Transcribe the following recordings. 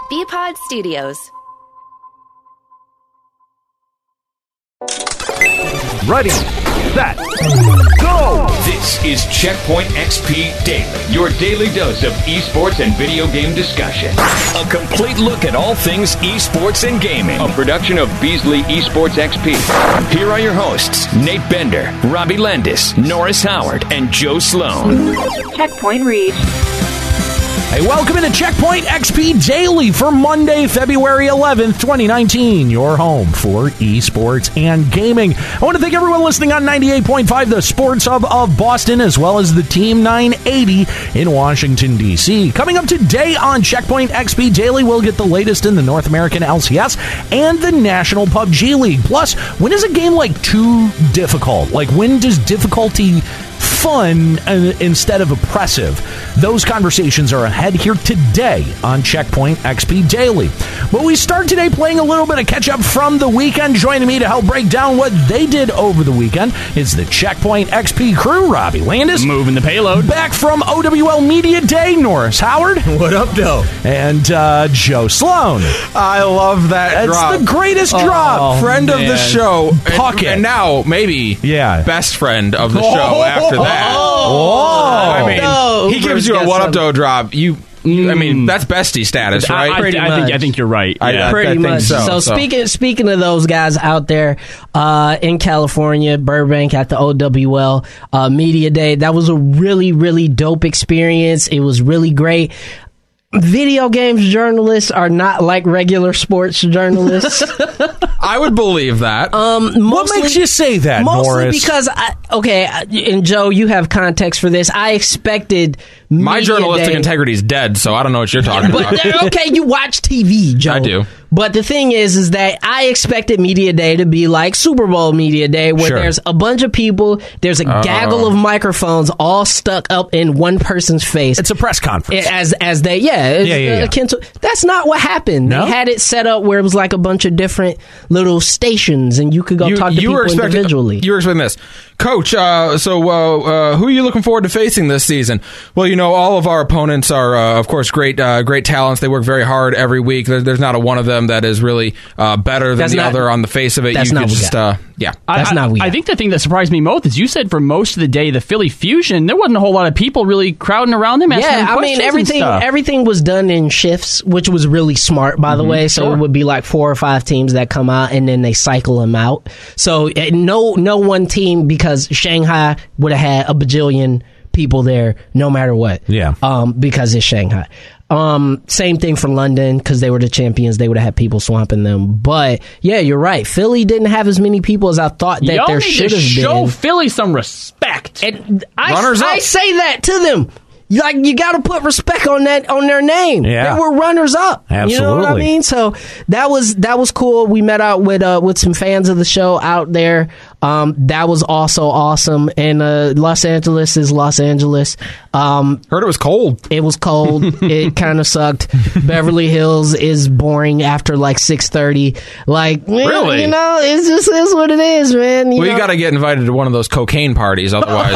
BPod Studios. Ready, set, go! This is Checkpoint XP Daily, your daily dose of esports and video game discussion. A complete look at all things esports and gaming. A production of Beasley Esports XP. Here are your hosts, Nate Bender, Robbie Landis, Norris Howard, and Joe Sloan. Checkpoint reached. Hey, welcome to Checkpoint XP Daily for Monday, February 11th, 2019. Your home for esports and gaming. I want to thank everyone listening on 98.5, the Sports Hub of Boston, as well as the Team 980 in Washington, D.C. Coming up today on Checkpoint XP Daily, we'll get the latest in the North American LCS and the National PUBG League. Plus, when is a game like too difficult? Like, when does difficulty fun instead of oppressive? Those conversations are ahead here today on Checkpoint XP Daily. But we start today playing a little bit of catch-up from the weekend. Joining me to help break down what they did over the weekend is the Checkpoint XP crew, Robbie Landis. Moving the payload. Back from OWL Media Day, Norris Howard. What up, though? And Joe Sloan. I love that drop. That's the greatest drop. Friend of the show. Pocket. And now, maybe, yeah, best friend of the show after that. I mean, he gives you a what up, though drop. I mean, that's bestie status, right? I think you're right. Yeah. Pretty much. So speaking of those guys out there in California, Burbank at the OWL Media Day, that was a really, really dope experience. It was really great. Video games journalists are not like regular sports journalists. I would believe that. What makes you say that, mostly Norris? Because, and Joe, you have context for this. I expected my journalistic integrity is dead, so I don't know what you're talking about. Okay, you watch TV, Joe. I do. But the thing is that I expected Media Day to be like Super Bowl Media Day, where there's a bunch of people, there's a gaggle of microphones all stuck up in one person's face. It's a press conference. As they, akin to, that's not what happened. No? They had it set up where it was like a bunch of different little stations, and you could go talk to people individually. You were expecting this. Coach, who are you looking forward to facing this season? Well, all of our opponents are, of course, great talents. They work very hard every week. There's not a one of them that is really better than the other on the face of it. That's not I think the thing that surprised me most is you said for most of the day, the Philly Fusion, there wasn't a whole lot of people really crowding around them asking them questions. Everything was done in shifts, which was really smart, by the way. So it would be like 4 or 5 teams that come out, and then they cycle them out. So no one team, because Shanghai would have had a bajillion people there no matter what. Yeah. Because it's Shanghai. Same thing for London, because they were the champions. They would have had people swamping them. But yeah, you're right. Philly didn't have as many people as I thought that there should have been. Show Philly some respect. And I say that to them. You got to put respect on their name. Yeah. They were runners up. Absolutely. You know what I mean? So that was cool. We met out with some fans of the show out there. That was also awesome. And Los Angeles is Los Angeles. Heard it was cold. It was cold. It kind of sucked. Beverly Hills is boring after like 6:30. Like, really? It just is what it is, man. You got to get invited to one of those cocaine parties, otherwise.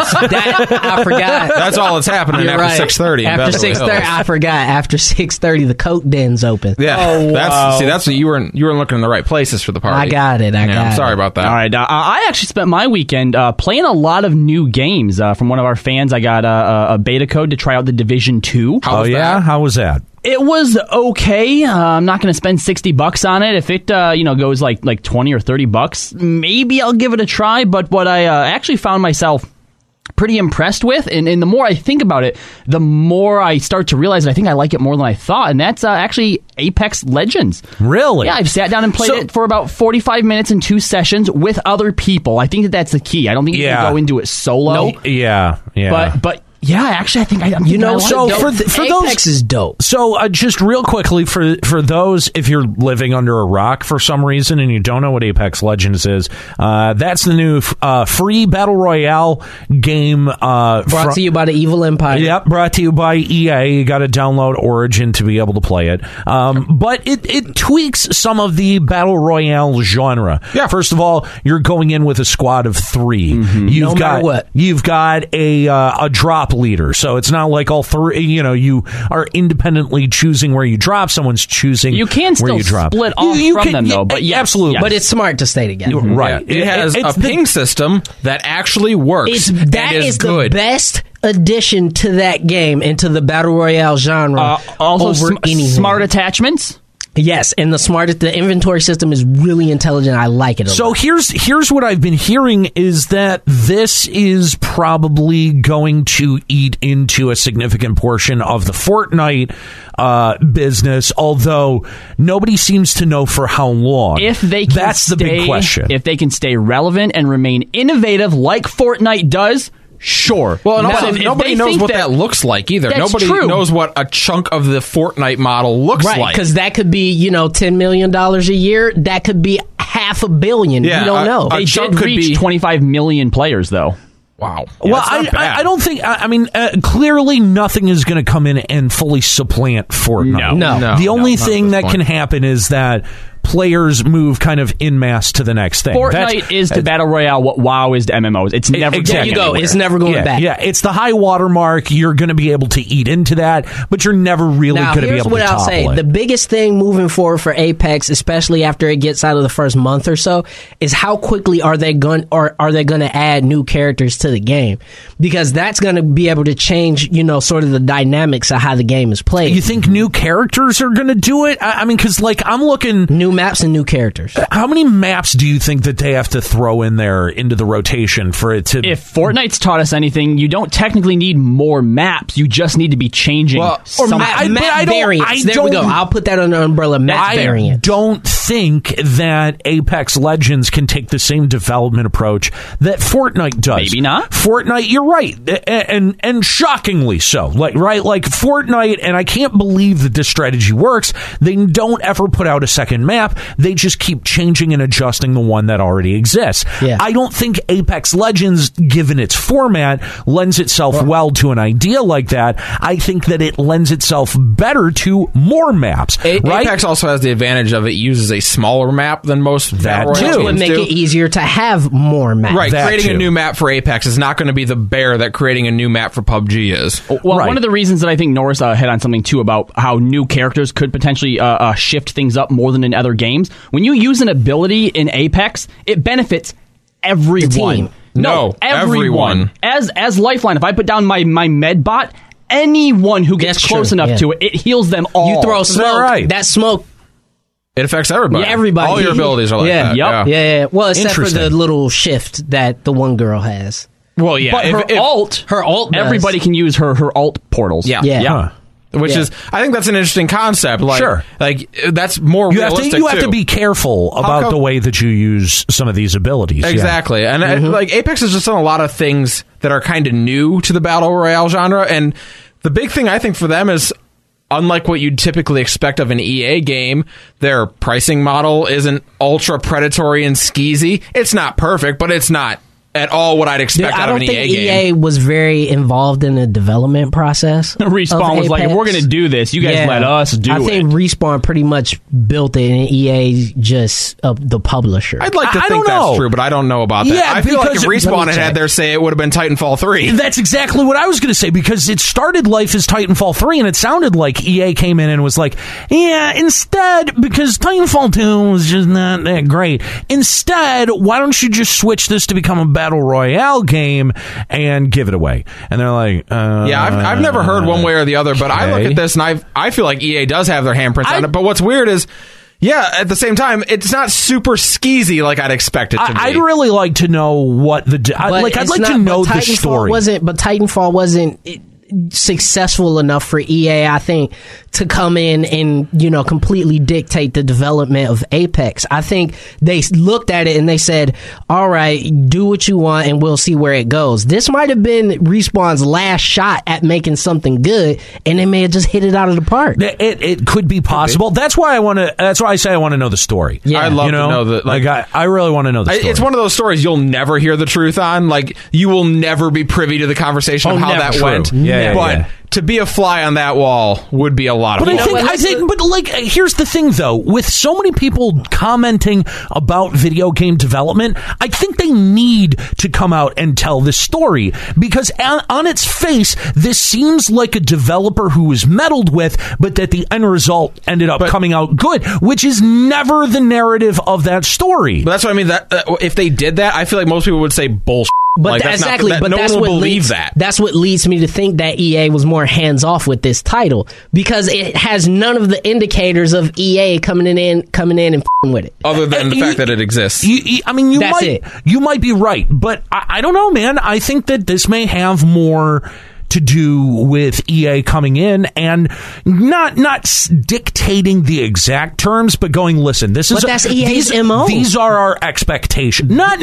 I forgot. That's all that's happening after 6:30. After 6:30, I forgot. After 6:30, the Coke den's open. Yeah, that's what you weren't looking in the right places for the party. I got it. I'm sorry about that. All right, I actually spent my weekend playing a lot of new games. From one of our fans, I got a beta code to try out the Division 2. How was that? It was okay. I'm not going to spend $60 on it. If it goes like $20 or $30, maybe I'll give it a try. But what I actually found myself pretty impressed with, and the more I think about it, the more I start to realize that I think I like it more than I thought, and that's actually Apex Legends. Really? Yeah, I've sat down and played it for about 45 minutes in 2 sessions with other people. I think that's the key. I don't think you can go into it solo. No, yeah. But yeah, actually, I think I'm for those, Apex is dope. So just real quickly, for those, if you're living under a rock for some reason and you don't know what Apex Legends is, that's the new free Battle Royale game. Brought to you by the Evil Empire. Yep, brought to you by EA. You got to download Origin to be able to play it. But it tweaks some of the Battle Royale genre. Yeah. First of all, you're going in with a squad of 3. Mm-hmm. You've got a drop drop leader. So it's not like all three, you are independently choosing where you drop. Someone's choosing You can where still you drop. split off from them, though. But absolutely. But it's smart to stay together. Right. It has a ping system that actually works. That is good. The best addition to that game and to the Battle Royale genre also over anything. Smart attachments. Yes, and the inventory system is really intelligent. I like it a So lot. here's what I've been hearing is that this is probably going to eat into a significant portion of the Fortnite business, although nobody seems to know for how long. If they can That's the big question. If they can stay relevant and remain innovative like Fortnite does, sure. Well, and Now, also, if nobody they knows think what that looks like either. That's Nobody true. knows what a chunk of the Fortnite model looks Right, like. because that could be, $10 million a year. That could be $500 million. Yeah, you don't know. a They chunk did could reach be 25 million players, though. Wow. Well, That's not bad. I don't think. I mean, clearly, nothing is going to come in and fully supplant Fortnite. No. The only not thing at this that point. can happen is that players move kind of en masse to the next thing. Fortnite is to Battle Royale what WoW is to MMOs. It's never exactly. going There you go. anywhere. It's never going yeah, back. Yeah, it's the high watermark. You're going to be able to eat into that, but you're never really Now, going to be here's able what to I'll topple say. it. The biggest thing moving forward for Apex, especially after it gets out of the first month or so, is how quickly are they going to add new characters to the game? Because that's going to be able to change, sort of the dynamics of how the game is played. You think new characters are going to do it? I mean, because I'm looking. New maps and new characters. How many maps do you think that they have to throw in there into the rotation for it to? If Fortnite's taught us anything, you don't technically need more maps. You just need to be changing some. Map variants. There we go. I'll put that under the umbrella. Map variants. I don't think that Apex Legends can take the same development approach that Fortnite does. Maybe not. Fortnite, you're right, and shockingly so. Like Fortnite, and I can't believe that this strategy works. They don't ever put out a second map. They just keep changing and adjusting the one that already exists. Yeah. I don't think Apex Legends, given its format, lends itself well to an idea like that. I think that it lends itself better to more maps. Right? Apex also has the advantage of it uses a smaller map than most That Battle Royale too. It would games make do. it easier to have more maps. Right, That creating too. a new map for Apex is not going to be the bear that creating a new map for PUBG is. Well, Right. one of the reasons that I think Norris hit on something too about how new characters could potentially shift things up more than in other games. When you use an ability in Apex, it benefits everyone. The team. No, everyone. As Lifeline, if I put down my med bot, anyone who gets That's close true, enough yeah. to it, it heals them all. You throw Is that smoke. right? That smoke. It affects everybody. Yeah, everybody. All your abilities are like yeah. that. Yup. Yeah. Well, except for the Interesting. little shift that the one girl has. Well, yeah. But her ult, Her ult does. everybody can use her alt portals. Yeah. Yeah. Huh. Which Yeah. is, I think that's an interesting concept. Like, Sure. That's more You have realistic to too. be careful about come- the way that you use some of these abilities. yeah. Exactly. And Apex has just done a lot of things that are kind of new to the Battle Royale genre. And the big thing I think for them is, unlike what you'd typically expect of an EA game, their pricing model isn't ultra predatory and skeezy. It's not perfect, but it's not at all what I'd expect I out of don't an think EA game. EA was very involved in the development process. Respawn of was like, if Apex. we're going to do this, you guys let us do I think it. Respawn pretty much built it, and EA just the publisher. I'd like to I think don't know. that's true, but I don't know about that. Yeah, I feel like if because- Respawn Let me had check. their say, it would have been Titanfall 3. That's exactly what I was going to say, because it started life as Titanfall 3, and it sounded like EA came in and was like, yeah, instead, because Titanfall 2 was just not that great, instead, why don't you just switch this to become a Battle Royale game and give it away? And they're like, Yeah, I've never heard one way or the other, but I look okay. at this and I feel like EA does have their handprints on it. But what's weird is, yeah, at the same time, it's not super skeezy like I'd expect it to be. I'd really like to know what I'd like to know the story. But Titanfall wasn't successful enough for EA, I think, to come in and completely dictate the development of Apex. I think they looked at it and they said, all right, do what you want and we'll see where it goes. This might have been Respawn's last shot at making something good, and they may have just hit it out of the park. It could be possible. That's why I say I want to know the story. Yeah. I'd love You know? to know that. Like, I really want to know the story. it's one of those stories you'll never hear the truth on. Like, you will never be privy to the conversation of how never. that True. went. Yeah, But to be a fly on that wall would be a lot of But fun. I think, but like, here's the thing, though. With so many people commenting about video game development, I think they need to come out and tell this story because, on its face, this seems like a developer who was meddled with, but that the end result ended up coming out good, which is never the narrative of that story. But that's what I mean. That if they did that, I feel like most people would say bullshit. But like, exactly, but no that's one what will believe leads, that. That's what leads me to think that EA was more hands off with this title because it has none of the indicators of EA coming in and f***ing with it. Other than the fact that it exists. You might be right, but I don't know, man. I think that this may have more to do with EA coming in and not dictating the exact terms, but going, listen, this is that's EA's MO. These are our expectations. Not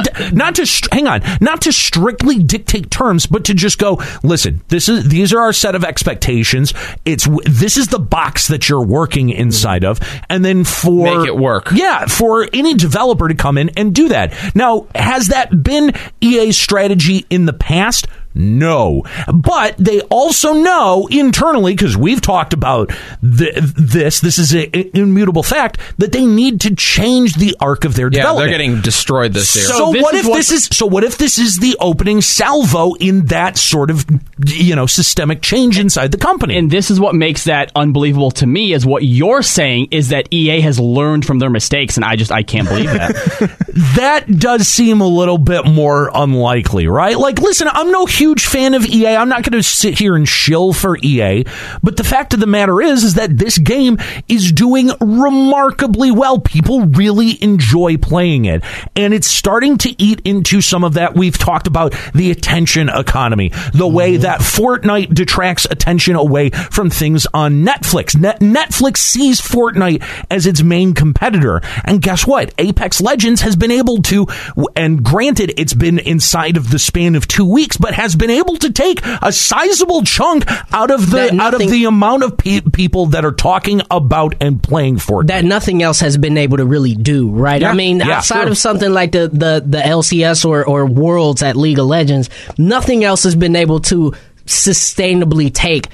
to strictly dictate terms, but to just go, listen, these are our set of expectations. This is the box that you're working inside of, and then make it work. Yeah, for any developer to come in and do that. Now, has that been EA's strategy in the past? No. But they also know internally, because we've talked about this is an immutable fact, that they need to change the arc of their development. They're getting destroyed this year. So what if this is the opening salvo in that sort of systemic change inside the company? And this is what makes that unbelievable to me, is what you're saying is that EA has learned from their mistakes, and I can't believe that. That does seem a little bit more unlikely, right? Like, listen, I'm no huge fan of EA. I'm not going to sit here and shill for EA, but the fact of the matter is that this game is doing remarkably well. People really enjoy playing it, and it's starting to eat into some of that. We've talked about the attention economy, the way that Fortnite detracts attention away from things on Netflix. Netflix sees Fortnite as its main competitor, and guess what? Apex Legends has been able to, and granted, it's been inside of the span of 2 weeks, but has been able to take a sizable chunk out of the amount of people that are talking about and playing Fortnite. That nothing else has been able to really do, right? Yeah, I mean, outside of something like the LCS or Worlds at League of Legends, nothing else has been able to sustainably take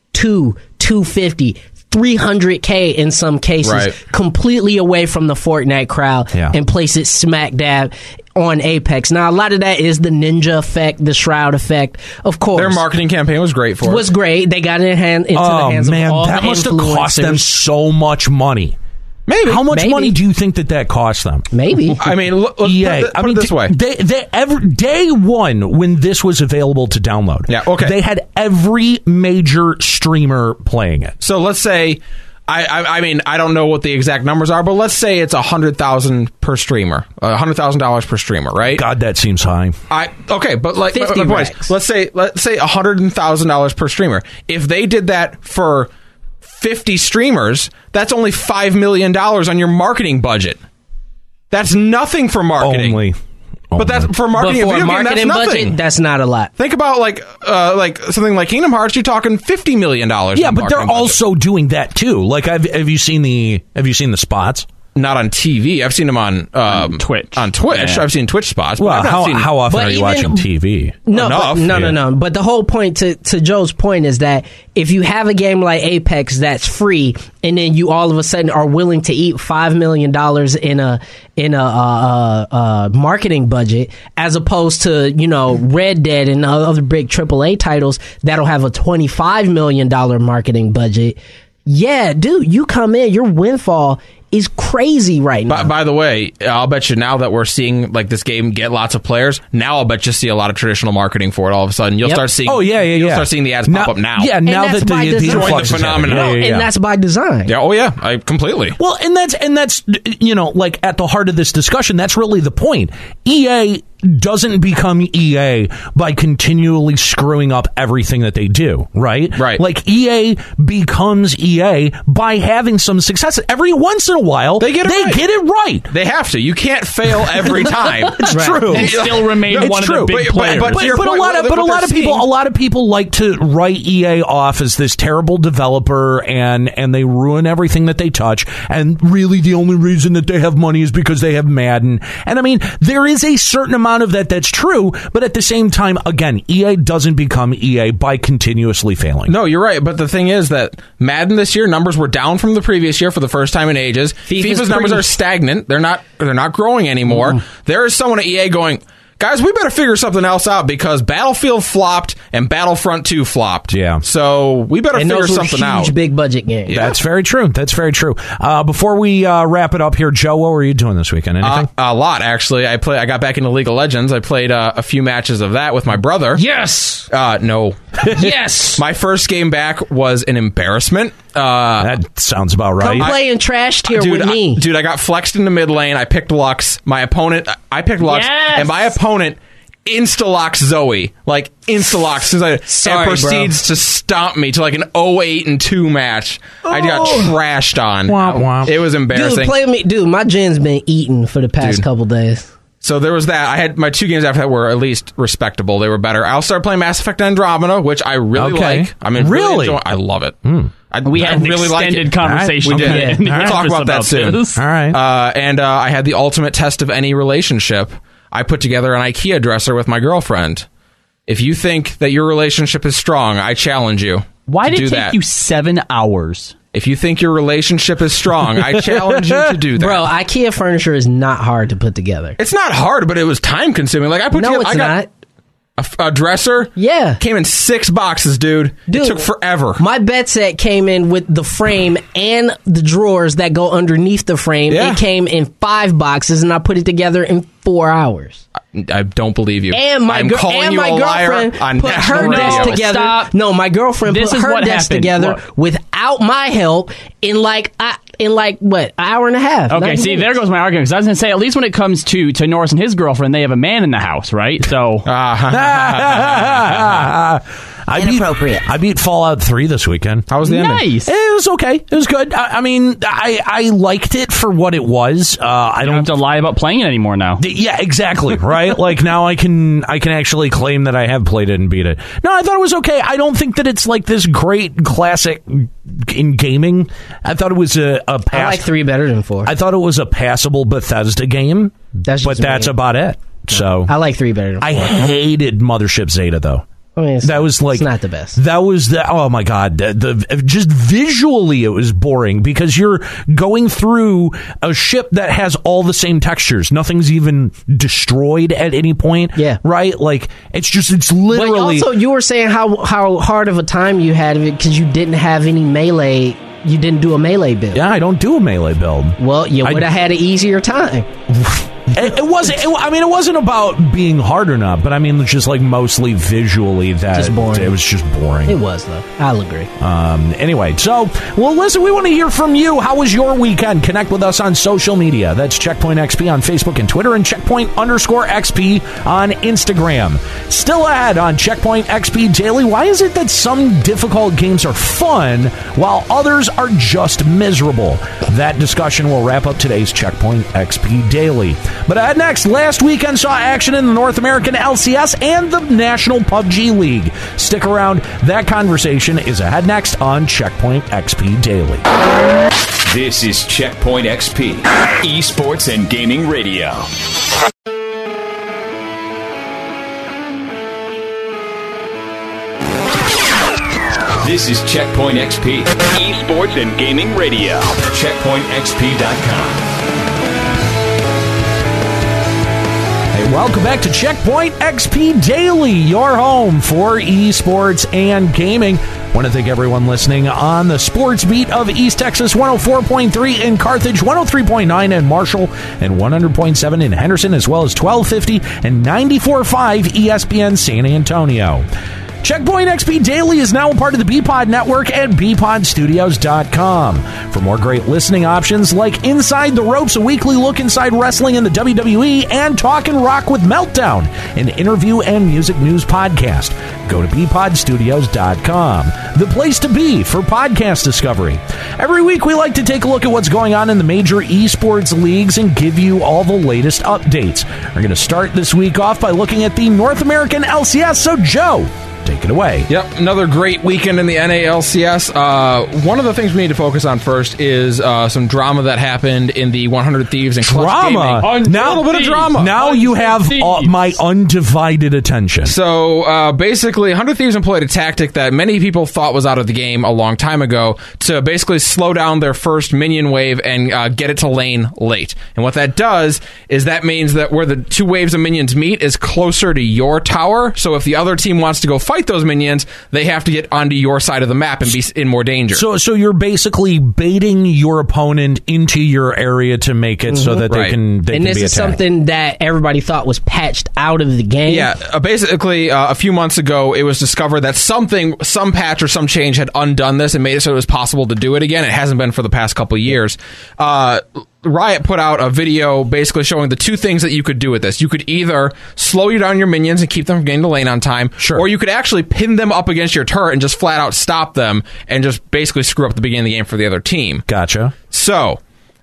250, 300K in some cases, completely away from the Fortnite crowd and place it smack dab on Apex. Now, a lot of that is the Ninja effect, the Shroud effect, of course. Their marketing campaign was great for it. Was great. They got it into the hands of all that the must have cost them so much money. Maybe. How much money do you think that cost them? Maybe. I mean, put it this way. Day one, when this was available to download, they had every major streamer playing it. So let's say, I mean, I don't know what the exact numbers are, but let's say it's $100,000 per streamer, $100,000 per streamer, right? God, that seems high. But like, my point is, let's say $100,000 per streamer. If they did that for 50 streamers, that's only $5 million on your marketing budget. That's nothing for marketing. But that's for marketing. But for a marketing budget, that's not a lot. Think about like something like Kingdom Hearts. You're talking $50 million. Yeah, but they're also doing that too. Like, have you seen the spots? Not on TV. I've seen them on Twitch. On Twitch, I've seen Twitch spots. Well, how often are you watching TV? No. But the whole point, to Joe's point, is that if you have a game like Apex that's free, and then you all of a sudden are willing to eat $5 million in a marketing budget, as opposed to Red Dead and other big AAA titles that'll have a $25 million marketing budget. Yeah, dude, you come in, your windfall is crazy right now. By the way, I'll bet you now that we're seeing like this game get lots of players, now I'll bet you see a lot of traditional marketing for it all of a sudden. You'll start seeing you'll start seeing the ads pop up now. Yeah, now that the influx phenomenon. And that's by design. Yeah, I completely. Well, and that's like at the heart of this discussion, that's really the point. EA doesn't become EA by continually screwing up everything that they do, right? Right. Like EA becomes EA by having some success. Every once in a while, they get it right. They have to. You can't fail every time. It's true. And still remain one of the big players. But a lot of people like to write EA off as this terrible developer, and they ruin everything that they touch. And really, the only reason that they have money is because they have Madden. And I mean, there is a certain amount of that's true. But at the same time, again, EA doesn't become EA by continuously failing. No, you're right. But the thing is that Madden this year, numbers were down from the previous year for the first time in ages. FIFA's numbers are stagnant. They're not growing anymore. There is someone at EA going, guys, we better figure something else out because Battlefield flopped and Battlefront 2 flopped. Yeah. So we better figure something out. Huge, big budget game. Yeah. That's very true. Before we wrap it up here, Joe, what were you doing this weekend? Anything? A lot, actually. I got back into League of Legends. I played a few matches of that with my brother. Yes. No. Yes. My first game back was an embarrassment. That sounds about right. Come play in trash tier with me. I got flexed in the mid lane. I picked Lux. I picked Lux. Yes. And my opponent insta-locks Zoe. Like, insta-locks. And proceeds to stomp me to like an 0-8-2 match. I got trashed on. Wow. It was embarrassing. Dude, play me. Dude, my gen's been eaten for the past couple days. So there was that. I had my 2 games after that were at least respectable. They were better. I also started playing Mass Effect Andromeda, which I really like. I mean, really? I love it. We had an extended conversation. We did. We'll talk about that soon. All right. And I had the ultimate test of any relationship. I put together an IKEA dresser with my girlfriend. If you think that your relationship is strong, I challenge you. Why did it take that. you 7 hours? If you think your relationship is strong, I challenge you to do that. Bro, IKEA furniture is not hard to put together. It's not hard, but it was time consuming. Like I put together, it's not. A dresser? Yeah. Came in 6 boxes, dude. It took forever. My bed set came in with the frame and the drawers that go underneath the frame. Yeah. It came in 5 boxes, and I put it together in 4 hours. I don't believe you. And my girlfriend put her desk together. Stop. No, my girlfriend put her desk together without my help in like what, an hour and a half. Okay, see, there goes my argument. Because I was going to say, at least when it comes to Norris and his girlfriend, they have a man in the house, right? So I beat Fallout 3 this weekend. How was the ending? Nice. It was okay. It was good. I mean, I liked it for what it was. I don't have to lie about playing it anymore now. Yeah, exactly. Right? Like now I can actually claim that I have played it and beat it. No, I thought it was okay. I don't think that it's like this great classic in gaming. I thought it was a pass. I like 3 better than 4. I thought it was a passable Bethesda game, that's about it. So I like 3 better than 4. I hated Mothership Zeta though. I mean, that was like, it's not the best. That was oh my god, just visually it was boring because you're going through a ship that has all the same textures. Nothing's even destroyed at any point. Yeah, right. Like it's literally. But also, you were saying how hard of a time you had of it because you didn't have any melee. You didn't do a melee build. Yeah, I don't do a melee build. Well, you would have had an easier time. It wasn't. It wasn't about being hard or not, but I mean, just like mostly visually, that just boring. It was just boring. It was though. I'll agree. Anyway, so listen, we want to hear from you. How was your weekend? Connect with us on social media. That's Checkpoint XP on Facebook and Twitter, and Checkpoint_XP on Instagram. Still ahead on Checkpoint XP Daily. Why is it that some difficult games are fun while others are just miserable? That discussion will wrap up today's Checkpoint XP Daily. But ahead next, last weekend saw action in the North American LCS and the National PUBG League. Stick around. That conversation is ahead next on Checkpoint XP Daily. This is Checkpoint XP, esports and gaming radio. This is Checkpoint XP, esports and gaming radio. CheckpointXP.com. Welcome back to Checkpoint XP Daily, your home for esports and gaming. Want to thank everyone listening on the Sports Beat of East Texas, 104.3 in Carthage, 103.9 in Marshall, and 100.7 in Henderson, as well as 1250 and 94.5 ESPN San Antonio. Checkpoint XP Daily is now a part of the BPod Network at BPodStudios.com. For more great listening options like Inside the Ropes, a weekly look inside wrestling in the WWE, and Talkin' Rock with Meltdown, an interview and music news podcast, go to BPodStudios.com, the place to be for podcast discovery. Every week, we like to take a look at what's going on in the major esports leagues and give you all the latest updates. We're going to start this week off by looking at the North American LCS. So, Joe, take it away. Yep, another great weekend in the NALCS. One of the things we need to focus on first is some drama that happened in the 100 Thieves and Clutch Gaming. Now, a little bit of drama. Now you have my undivided attention. So basically, 100 Thieves employed a tactic that many people thought was out of the game a long time ago to basically slow down their first minion wave and get it to lane late. And what that does is that means that where the two waves of minions meet is closer to your tower. So if the other team wants to go fight those minions, they have to get onto your side of the map and be in more danger. So you're basically baiting your opponent into your area to make it so that they can be attacked. And this is something that everybody thought was patched out of the game. Yeah, basically a few months ago it was discovered that some patch or some change had undone this and made it so it was possible to do it again. It hasn't been for the past couple of years. Riot put out a video basically showing the two things that you could do with this. You could either slow you down your minions and keep them from getting to lane on time, or you could actually pin them up against your turret and just flat out stop them and just basically screw up the beginning of the game for the other team. Gotcha. So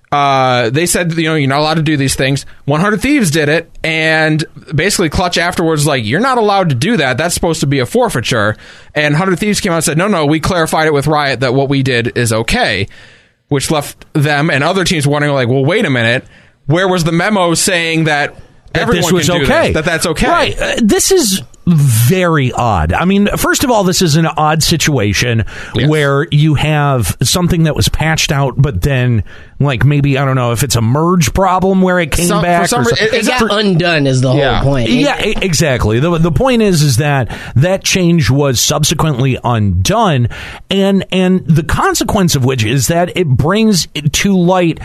they said, you're not allowed to do these things. 100 Thieves did it, and basically Clutch afterwards like, you're not allowed to do that. That's supposed to be a forfeiture. And 100 Thieves came out and said, no, we clarified it with Riot that what we did is okay. Which left them and other teams wondering, like, well, wait a minute, where was the memo saying that everyone this was can do okay? This, that's okay? Right. This is very odd. I mean, first of all, this is an odd situation where you have something that was patched out, but then, like, maybe, I don't know if it's a merge problem where it came back. It got undone is the whole point. Yeah, exactly. The point is that change was subsequently undone, and the consequence of which is that it brings to light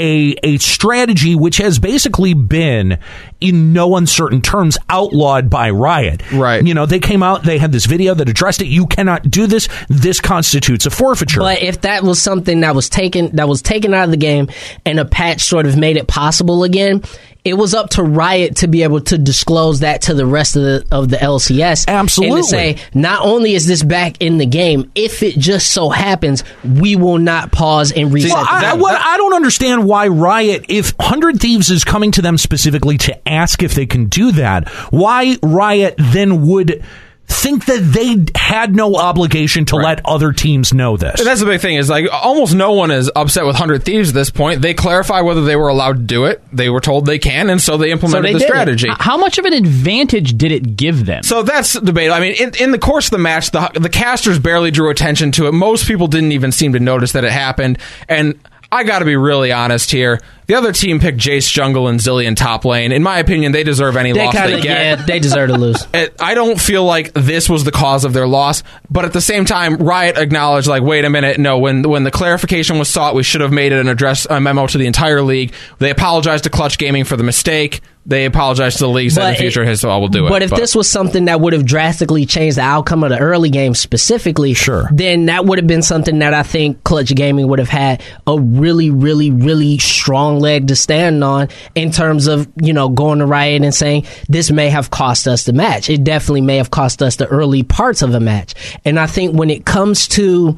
a strategy which has basically been, in no uncertain terms, outlawed by Riot. Right. They came out, they had this video that addressed it. You cannot do this. This constitutes a forfeiture. But if that was something that was taken out of the game and a patch sort of made it possible again, it was up to Riot to be able to disclose that to the rest of the LCS. Absolutely. And to say, not only is this back in the game, if it just so happens, we will not pause and reset the game. I don't understand why Riot, if 100 Thieves is coming to them specifically to ask if they can do that, why Riot then would think that they had no obligation to let other teams know this. And that's the big thing, is like almost no one is upset with 100 Thieves at this point. They clarify whether they were allowed to do it. They were told they can, and so they implemented the strategy. How much of an advantage did it give them? So that's the debate. I mean, in the course of the match, the casters barely drew attention to it. Most people didn't even seem to notice that it happened. And I got to be really honest here. The other team picked Jace jungle and Zilean top lane. In my opinion, they deserve any loss they get. Yeah, they deserve to lose. I don't feel like this was the cause of their loss, but at the same time, Riot acknowledged, like, wait a minute, no, when the clarification was sought, we should have made it a memo to the entire league. They apologized to Clutch Gaming for the mistake. They apologized to the league, said in the future, we'll do it. But if this was something that would have drastically changed the outcome of the early game specifically, then that would have been something that I think Clutch Gaming would have had a really, really, really strong leg to stand on in terms of, going to Riot and saying, this may have cost us the match. It definitely may have cost us the early parts of a match. And I think when it comes to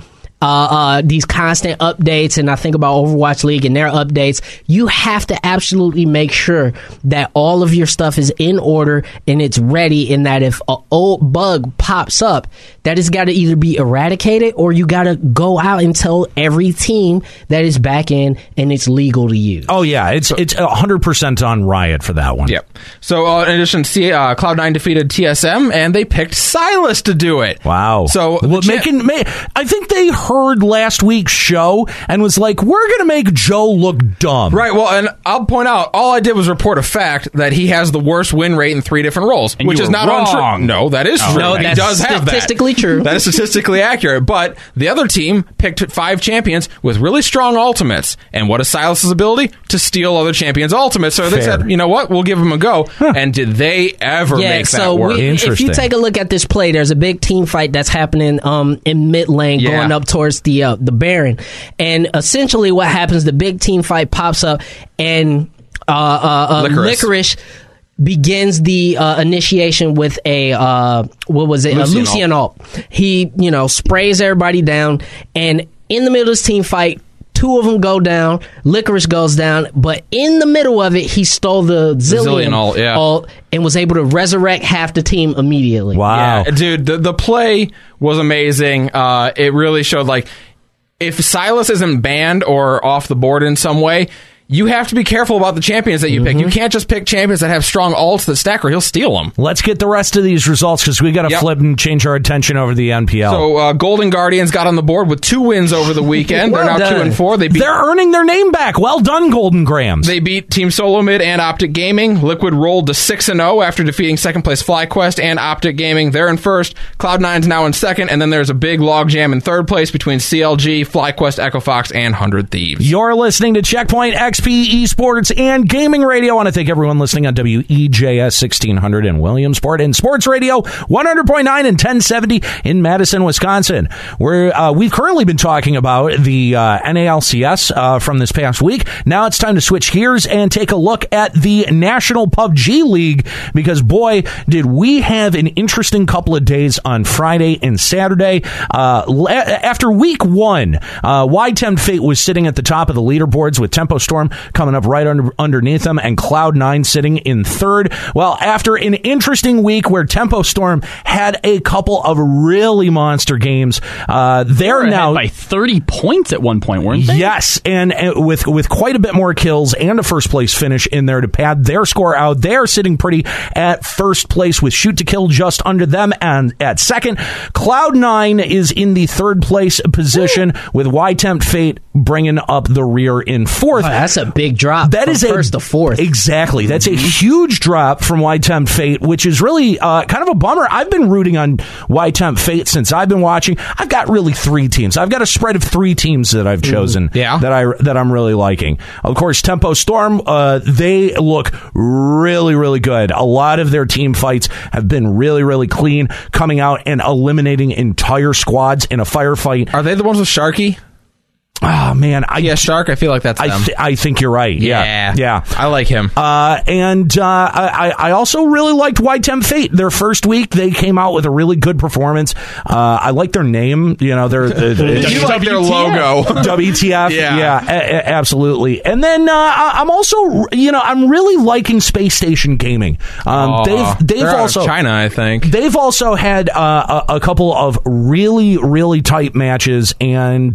these constant updates, and I think about Overwatch League and their updates, you have to absolutely make sure that all of your stuff is in order and it's ready, and that if an old bug pops up, that has got to either be eradicated or you got to go out and tell every team that is back in and it's legal to use. Oh, yeah. It's 100% on Riot for that one. Yep. So, in addition, Cloud9 defeated TSM, and they picked Sylas to do it. Wow. So, I think they heard last week's show and was like, we're going to make Joe look dumb. Right. Well, and I'll point out, all I did was report a fact that he has the worst win rate in 3 different roles, and which is not untrue. No, that is true. No, he does have that. Statistically true. That is statistically accurate. But the other team picked 5 champions with really strong ultimates. And what is Sylas' ability? To steal other champions' ultimates. So they said, you know what? We'll give him a go. And did they ever make that work? If you take a look at this play, there's a big team fight that's happening in mid lane going up towards the Baron. And essentially what happens, the big team fight pops up, and Licorice begins the initiation with a Lucian ult. He sprays everybody down, and in the middle of this team fight, 2 of them go down. Licorice goes down, but in the middle of it, he stole the Zillion ult and was able to resurrect half the team immediately. Wow. Yeah, dude, the play was amazing. It really showed, like, if Silas isn't banned or off the board in some way, you have to be careful about the champions that you pick. You can't just pick champions that have strong ults that stack, or he'll steal them. Let's get the rest of these results, because we got to flip and change our attention over the NPL. So Golden Guardians got on the board with 2 wins over the weekend. They're now 2-4. They're earning their name back. Well done, Golden Grams. They beat Team Solo Mid and Optic Gaming. Liquid rolled to 6-0 after defeating second place FlyQuest and Optic Gaming. They're in first. Cloud9's now in second, and then there's a big logjam in third place between CLG, FlyQuest, Echo Fox, and 100 Thieves. You're listening to Checkpoint XP Esports and Gaming Radio. I want to thank everyone listening on WEJS 1600 in Williamsport and Sports Radio 100.9 and 1070 in Madison, Wisconsin. We've currently been talking about the NALCS from this past week. Now it's time to switch gears and take a look at the National PUBG League, because boy, did we have an interesting couple of days on Friday and Saturday. After week 1, Wide Temp Fate was sitting at the top of the leaderboards with Tempo Storm coming up right underneath them, and Cloud9 sitting in third. Well, after an interesting week where Tempo Storm had a couple of really monster games, they're now by 30 points at one point, weren't they? Yes, and with quite a bit more kills and a first place finish in there to pad their score out. They're sitting pretty at first place with Shoot to Kill just under them, and at second, Cloud9 is in the third place position with Wide Temp Fate bringing up the rear in fourth. Oh, that's a big drop. That from is first to fourth. Exactly. That's a huge drop from Wide Temp Fate, which is really kind of a bummer. I've been rooting on Wide Temp Fate since I've been watching. I've got really 3 teams. I've got a spread of 3 teams that I've chosen that I'm really liking. Of course, Tempo Storm, they look really, really good. A lot of their team fights have been really, really clean, coming out and eliminating entire squads in a firefight. Are they the ones with Sharky? Oh, man. Shark, I feel like that's them. I think you're right. Yeah. I like him. I also really liked Wide Temp Fate. Their first week, they came out with a really good performance. I like their name. You know, you like their logo. WTF. Yeah, absolutely. And then I'm also, I'm really liking Space Station Gaming. They've also out of China, I think. They've also had a couple of really, really tight matches and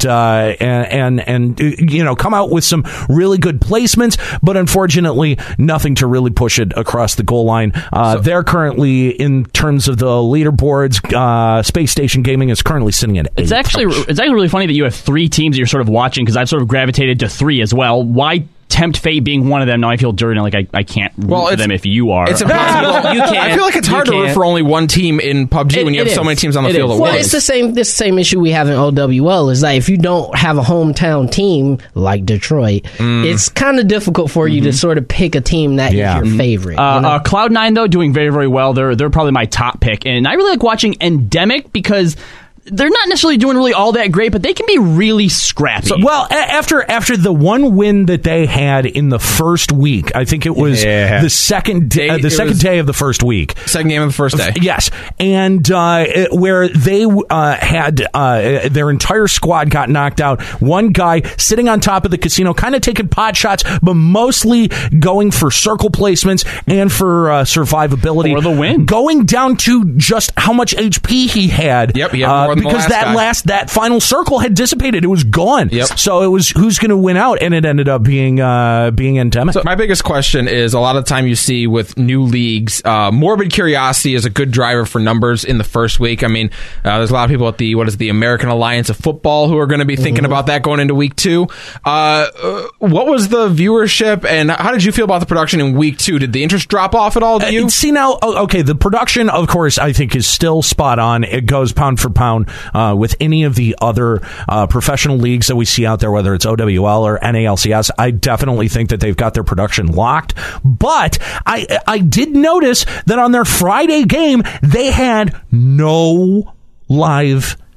come out with some really good placements, but unfortunately nothing to really push it across the goal line. They're currently, in terms of the leaderboards, Space Station Gaming is currently sitting at 8. It's actually really funny that you have 3 teams that you're sort of watching, because I've sort of gravitated to 3 as well. Why Tempt Fate being one of them? Now I feel dirty, like I can't root for them if you are. It's impossible. You can't. I feel like it's hard to root for only one team in PUBG when you have so many teams on the field at once. Well, it's the same issue we have in OWL, is that if you don't have a hometown team like Detroit, it's kind of difficult for you to sort of pick a team that is your favorite. Cloud9, though, doing very, very well. They're probably my top pick, and I really like watching Endemic because they're not necessarily doing really all that great, but they can be really scrappy. Well, after the one win that they had in the first week, I think it was the second day of the first week. Second game of the first day. Yes. And where they had their entire squad got knocked out. One guy sitting on top of the casino, kind of taking pot shots, but mostly going for circle placements and for survivability. For the win. Going down to just how much HP he had. Yep, he had more than because that final circle had dissipated. It was gone. Yep. So it was who's going to win out, and it ended up being Endemic. So my biggest question is, a lot of the time you see with new leagues, morbid curiosity is a good driver for numbers in the first week. I mean, there's a lot of people at the American Alliance of Football who are going to be thinking about that going into week 2. What was the viewership, and how did you feel about the production in week 2? Did the interest drop off at all to you? See now, okay, the production, of course, I think is still spot on. It goes pound for pound with any of the other professional leagues that we see out there, whether it's OWL or NALCS. I definitely think that they've got their production locked. But I did notice that on their Friday game, they had no live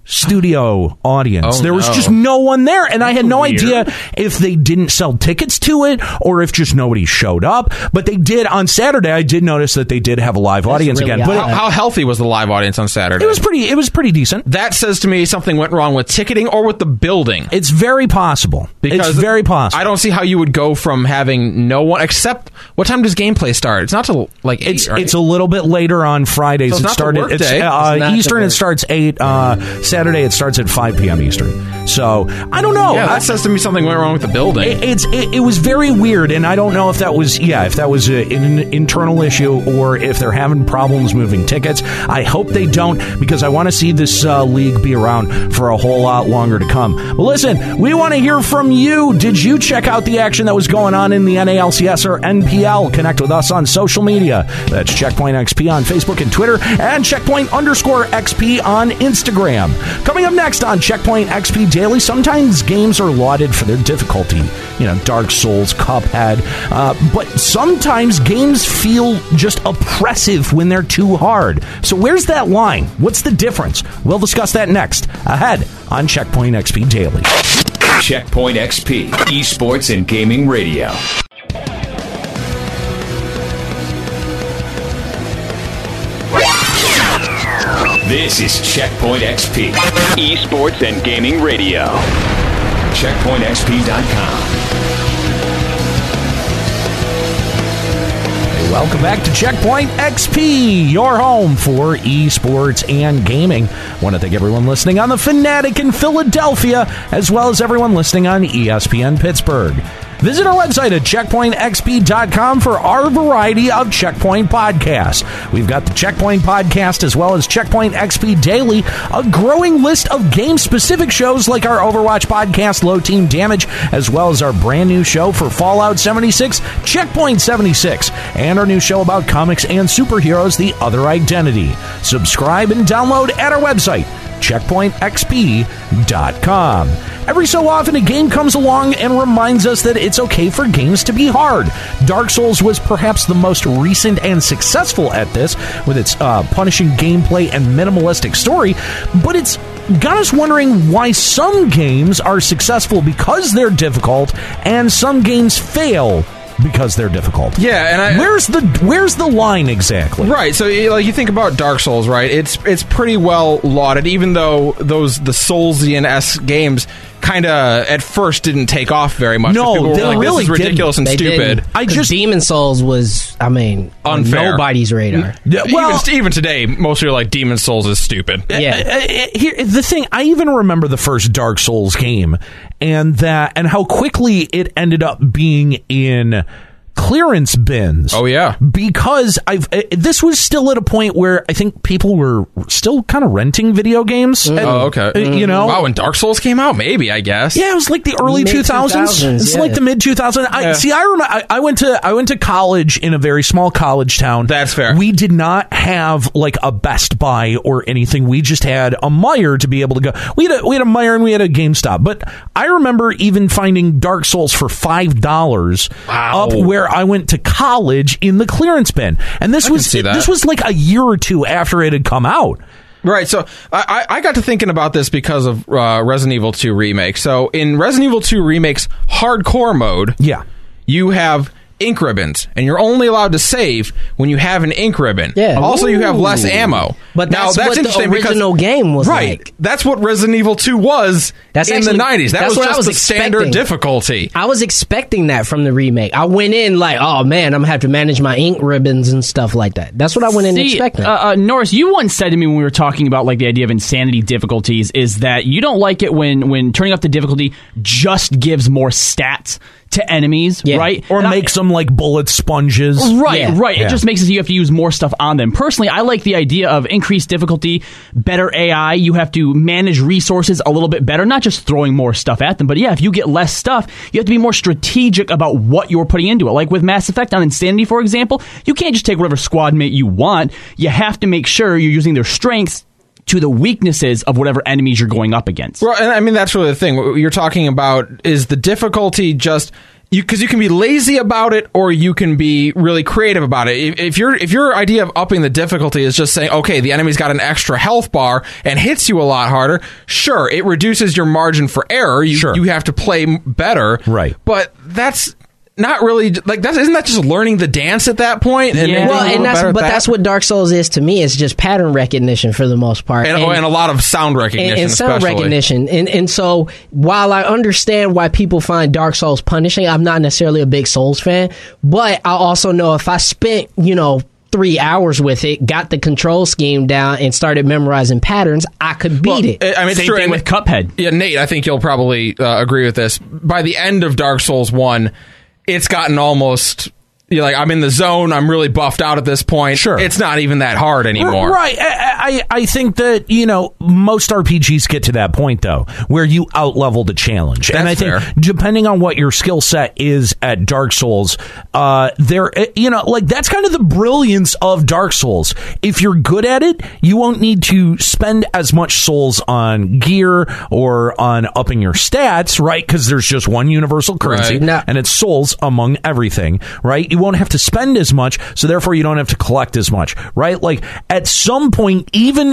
studio audience. Oh, there was no. just no one there, and I had no idea if they didn't sell tickets to it or if just nobody showed up. But they did on Saturday. I did notice that they did have a live audience really again. But odd. How healthy was the live audience on Saturday? it was pretty decent. That says to me something went wrong with ticketing or with the building. It's very possible. It's very possible. I don't see how you would go from having no one except what time does gameplay start? It's not till like 8, right? It's a little bit later on Fridays. So it's it not the started. work It's day. It's not Eastern. the It work. starts 8. Saturday it starts at 5 p.m. Eastern. So I don't know. Yeah, that says to me something went wrong with the building. It was very weird, and I don't know if that was an internal issue or if they're having problems moving tickets. I hope they don't, because I want to see this league be around for a whole lot longer to come. But listen, we want to hear from you. Did you check out the action that was going on in the NALCS or NPL? Connect with us on social media. That's Checkpoint XP on Facebook and Twitter, and Checkpoint_XP on Instagram. Coming up next on Checkpoint XP Daily, sometimes games are lauded for their difficulty. Dark Souls, Cuphead. But sometimes games feel just oppressive when they're too hard. So where's that line? What's the difference? We'll discuss that next, ahead on Checkpoint XP Daily. Checkpoint XP, esports and gaming radio. This is Checkpoint XP, esports and gaming radio. CheckpointXP.com. Welcome back to Checkpoint XP, your home for esports and gaming. I want to thank everyone listening on The Fanatic in Philadelphia, as well as everyone listening on ESPN Pittsburgh. Visit our website at checkpointxp.com for our variety of Checkpoint podcasts. We've got the Checkpoint podcast as well as Checkpoint XP Daily, a growing list of game-specific shows like our Overwatch podcast, Low Team Damage, as well as our brand new show for Fallout 76, Checkpoint 76, and our new show about comics and superheroes, The Other Identity. Subscribe and download at our website, checkpointxp.com. Every so often, a game comes along and reminds us that it's okay for games to be hard. Dark Souls was perhaps the most recent and successful at this, with its punishing gameplay and minimalistic story, but it's got us wondering why some games are successful because they're difficult, and some games fail because they're difficult. Yeah, and where's the line exactly? Right, so like you think about Dark Souls, right? It's pretty well lauded, even though the Soulsian-esque games kind of at first didn't take off very much. No, people they were like, really this is ridiculous didn't. and They stupid. didn't. Demon Souls was, on Unfair. nobody's radar. Well, Even today, most people are like Demon Souls is stupid. Yeah. Here, the thing, I even remember the first Dark Souls game and how quickly it ended up being in clearance bins. Oh, yeah. Because this was still at a point where I think people were still kind of renting video games. Oh, okay. Wow, when Dark Souls came out, maybe, I guess. Yeah, it was like the early 2000s. It's like the mid 2000s. I remember I went to college in a very small college town. That's fair. We did not have like a Best Buy or anything. We just had a Meijer to be able to go. We had a Meijer and we had a GameStop. But I remember even finding Dark Souls for $5 up where I went to college in the clearance bin. And this was like a year or two after it had come out. Right, so I got to thinking about this because of Resident Evil 2 Remake. So in Resident Evil 2 Remake's hardcore mode, you have ink ribbons, and you're only allowed to save when you have an ink ribbon. Yeah. Also, you have less ammo. But that's what the original game was like. That's what Resident Evil 2 was in the 90s. That was just the standard difficulty. I was expecting that from the remake. I went in like, oh man, I'm going to have to manage my ink ribbons and stuff like that. That's what I went in expecting. Norris, you once said to me when we were talking about like the idea of insanity difficulties is that you don't like it when turning up the difficulty just gives more stats to enemies, right? Or makes them like bullet sponges. Right. It just makes it so you have to use more stuff on them. Personally, I like the idea of increased difficulty, better AI. You have to manage resources a little bit better, not just throwing more stuff at them. But yeah, if you get less stuff, you have to be more strategic about what you're putting into it. Like with Mass Effect on Insanity, for example, you can't just take whatever squad mate you want. You have to make sure you're using their strengths to the weaknesses of whatever enemies you're going up against. Well, and I mean, that's really the thing. What you're talking about is the difficulty just because you can be lazy about it, or you can be really creative about it. If your idea of upping the difficulty is just saying, okay, the enemy's got an extra health bar and hits you a lot harder, sure, it reduces your margin for error. You have to play better, right? But that's not really like that. Isn't that just learning the dance at that point? And that's what Dark Souls is to me. It's just pattern recognition for the most part, and a lot of sound recognition, and sound recognition. And so while I understand why people find Dark Souls punishing, I'm not necessarily a big Souls fan. But I also know if I spent 3 hours with it, got the control scheme down, and started memorizing patterns, I could beat it. I mean, same thing with Cuphead. Yeah, Nate, I think you'll probably agree with this. By the end of Dark Souls 1, it's gotten almost... You're like, I'm in the zone. I'm really buffed out at this point. Sure. It's not even that hard anymore. Right. I think that, most RPGs get to that point, though, where you out-level the challenge. That's and I think, fair. Depending on what your skill set is at Dark Souls, that's kind of the brilliance of Dark Souls. If you're good at it, you won't need to spend as much souls on gear or on upping your stats, right? Because there's just one universal currency, and it's souls among everything, right? You won't have to spend as much, so therefore you don't have to collect as much, right? Like at some point, even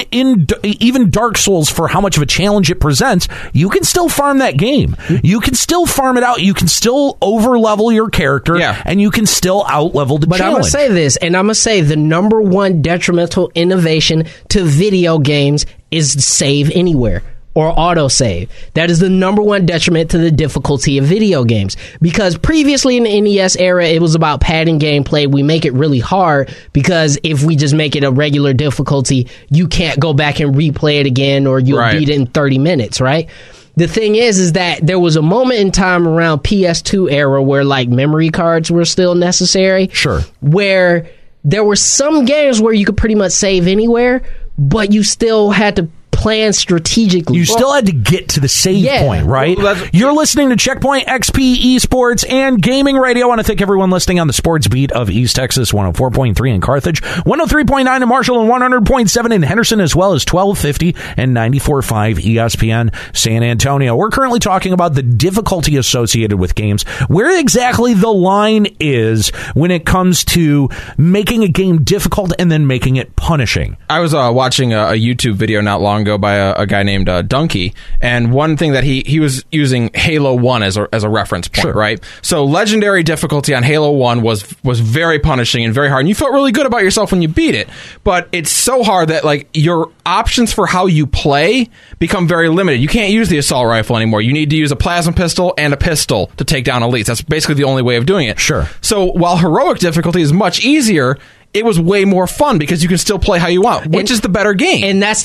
Dark Souls, for how much of a challenge it presents, you can still farm that game. You can still farm it out. You can still over level your character, and you can still out level the challenge. But I'm gonna say this, and I'm gonna say the number one detrimental innovation to video games is save anywhere. Or autosave. That is the number one detriment to the difficulty of video games. Because previously in the NES era, it was about padding gameplay. We make it really hard because if we just make it a regular difficulty, you can't go back and replay it again, or you'll beat it in 30 minutes, right? The thing is that there was a moment in time around PS2 era where like memory cards were still necessary. Sure. Where there were some games where you could pretty much save anywhere, but you still had to plan strategically. You still had to get to the save point, right? You're listening to Checkpoint XP Esports and Gaming Radio. I want to thank everyone listening on the sports beat of East Texas, 104.3 in Carthage, 103.9 in Marshall, and 100.7 in Henderson, as well as 1250 and 94.5 ESPN San Antonio. We're currently talking about the difficulty associated with games, where exactly the line is when it comes to making a game difficult and then making it punishing. I was watching a YouTube video not long ago by a guy named Donkey, and one thing that he was using Halo 1 as a reference point, right? So legendary difficulty on Halo 1 was very punishing and very hard, and you felt really good about yourself when you beat it, but it's so hard that like your options for how you play become very limited. You can't use the assault rifle anymore. You need to use a plasma pistol and a pistol to take down elites. That's basically the only way of doing it. Sure. So while heroic difficulty is much easier, it was way more fun because you can still play how you want, which is the better game. And that's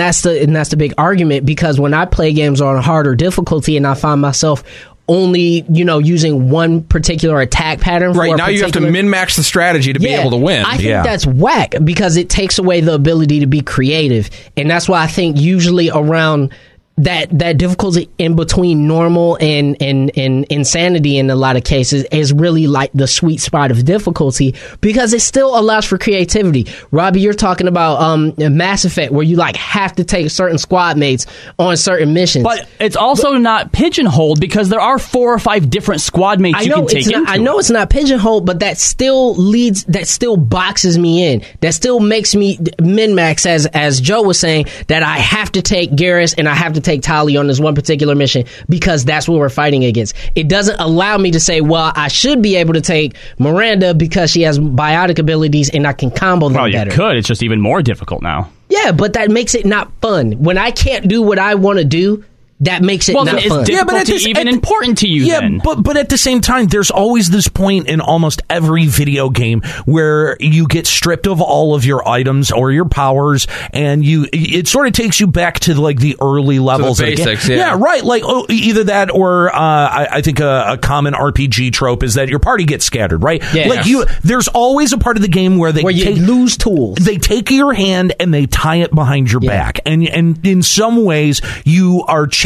the big argument, because when I play games on harder difficulty and I find myself only, using one particular attack pattern. Right, now you have to min-max the strategy to be able to win. I think that's whack, because it takes away the ability to be creative. And that's why I think usually around that difficulty in between normal and insanity in a lot of cases is really like the sweet spot of difficulty, because it still allows for creativity. Robbie, you're talking about Mass Effect, where you like have to take certain squad mates on certain missions. But it's also not pigeonholed, because there are 4 or 5 different squad mates you can take into. I know it's not pigeonholed, but that still boxes me in. That still makes me min-max, as Joe was saying, that I have to take Garrus and I have to take Tali on this one particular mission because that's what we're fighting against. It doesn't allow me to say, well, I should be able to take Miranda because she has biotic abilities and I can combo them better. Well, you could. It's just even more difficult now. Yeah, but that makes it not fun. When I can't do what I want to do, that makes it not fun. Is difficulty even important to you then? But at the same time, there's always this point in almost every video game where you get stripped of all of your items or your powers, and it sort of takes you back to like the early levels of the basics. Yeah, right. Like either that or I think a common RPG trope is that your party gets scattered, right? Yeah. Like there's always a part of the game where you lose tools. They take your hand and they tie it behind your back, and in some ways you are changing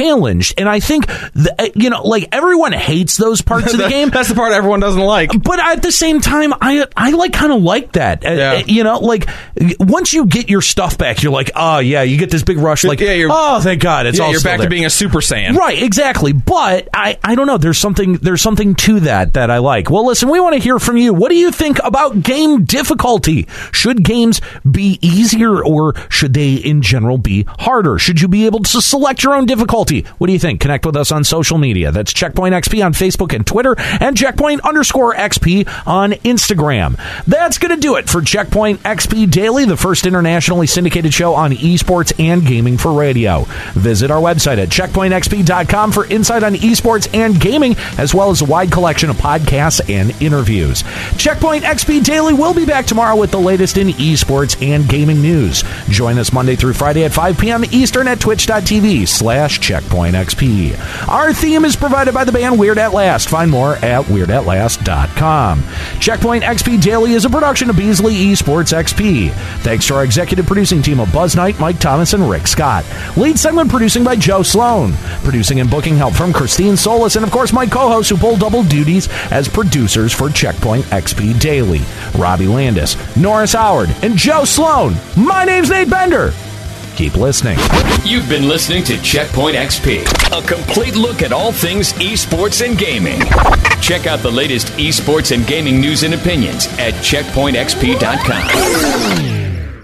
challenged. And I think, like everyone hates those parts of the game. That's the part everyone doesn't like. But at the same time, I kind of like that. Like once you get your stuff back, you're like, oh yeah, you get this big rush. Like, oh thank God, it's all you're still back there. to being a Super Saiyan. Right, exactly. But I don't know. There's something to that I like. Well, listen, we want to hear from you. What do you think about game difficulty? Should games be easier or should they in general be harder? Should you be able to select your own difficulty? What do you think? Connect with us on social media. That's Checkpoint XP on Facebook and Twitter and Checkpoint_XP on Instagram. That's going to do it for Checkpoint XP Daily, the first internationally syndicated show on esports and gaming for radio. Visit our website at checkpointxp.com for insight on esports and gaming, as well as a wide collection of podcasts and interviews. Checkpoint XP Daily will be back tomorrow with the latest in esports and gaming news. Join us Monday through Friday at 5 p.m. Eastern at twitch.tv/checkpointxp. Our theme is provided by the band Weird At Last. Find more at weirdAtLast.com. Checkpoint XP Daily is a production of Beasley Esports XP. Thanks to our executive producing team of Buzz Knight, Mike Thomas, and Rick Scott. Lead segment producing by Joe Sloan. Producing and booking help from Christine Solis, and of course my co-hosts who pull double duties as producers for Checkpoint XP Daily. Robbie Landis, Norris Howard, and Joe Sloan. My name's Nate Bender. Keep listening. You've been listening to Checkpoint XP, a complete look at all things esports and gaming. Check out the latest esports and gaming news and opinions at checkpointxp.com.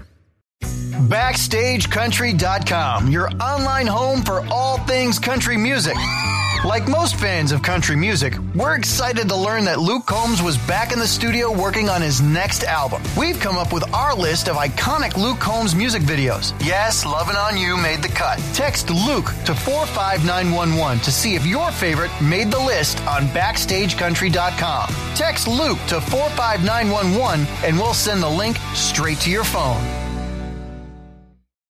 BackstageCountry.com, your online home for all things country music. Like most fans of country music, we're excited to learn that Luke Combs was back in the studio working on his next album. We've come up with our list of iconic Luke Combs music videos. Yes, Lovin' On You made the cut. Text Luke to 45911 to see if your favorite made the list on BackstageCountry.com. Text Luke to 45911 and we'll send the link straight to your phone.